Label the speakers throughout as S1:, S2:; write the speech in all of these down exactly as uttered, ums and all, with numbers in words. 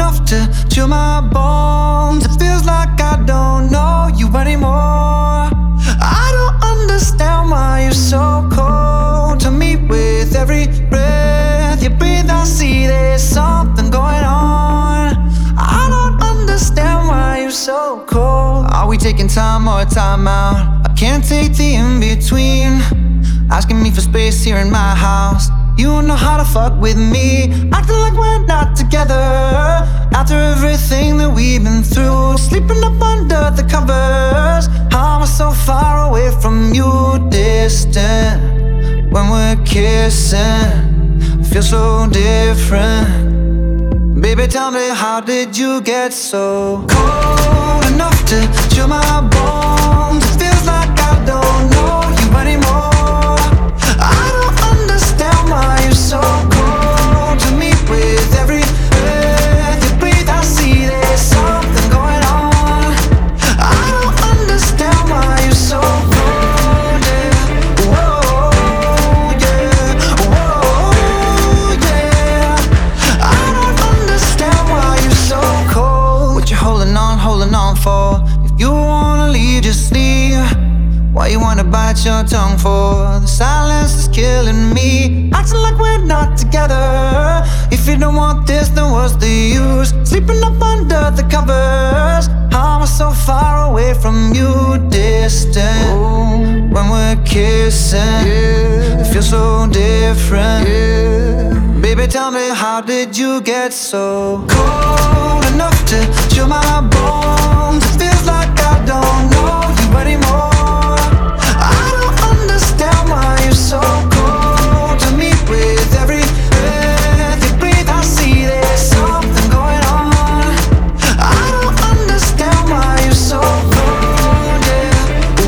S1: enough to chill my bones. It feels like I don't know you anymore. I don't understand why you're so cold to me. With every breath you breathe, I see there's something going on. I don't understand why you're so cold. Are we taking time or time out? I can't take the in-between. Asking me for space here in my house. You don't know how to fuck with me, acting like we're not together. After everything that we've been through, sleeping up under the covers. How am I so far away from you, distant? When we're kissing, feel so different. Baby, tell me, how did you get so cold enough to chill my bones? It feels like I don't know you anymore. I don't understand why you're so cold to me. With every breath you breathe, I see there's something going on. I don't understand why you're so cold, yeah. Whoa, yeah, whoa, yeah. I don't understand why you're so cold. What you holding on, holding on for? If you wanna leave, just leave. Why you wanna bite your tongue for? The silence is killing me, acting like we're not together. If you don't want this, then what's the use? Sleeping up under the covers. How am I so far away from you, distant? Ooh. When we're kissing, yeah, it feels so different, yeah. Baby, tell me, how did you get so cold enough to chill my bones? It feels like I don't know you anymore. I don't understand why you're so cold to me. With every breath you breathe, I see there's something going on. I don't understand why you're so cold, yeah.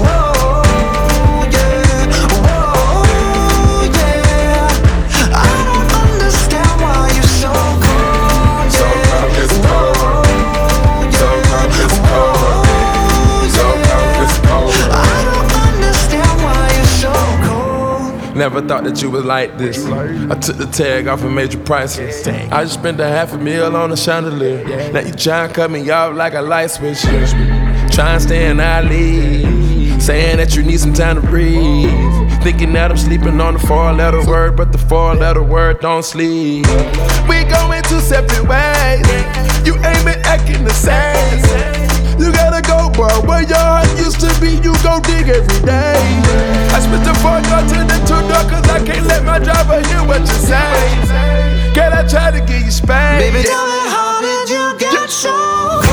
S1: Whoa, yeah, whoa, yeah. I don't understand why you're so cold, yeah.
S2: So cold, it's cold. So cold, it's cold. So cold, it's cold.
S1: I don't understand why you're so cold.
S2: Never thought that you was like this. I took the tag off and made you priceless. I just spent a half a meal on a chandelier. Now you tryna cut me off like a light switch. Trying to stay in our league, saying that you need some time to breathe. Thinking that I'm sleeping on the four-letter word, but the four-letter word don't sleep. We going two separate ways. You ain't been acting the same. You gotta go, boy, where your heart used to be, you go dig every day. I spit the four door to the two door, cause I can't let my driver hear what you say. Can I try to get you spanked?
S1: Baby, tell me, how did you get so cold?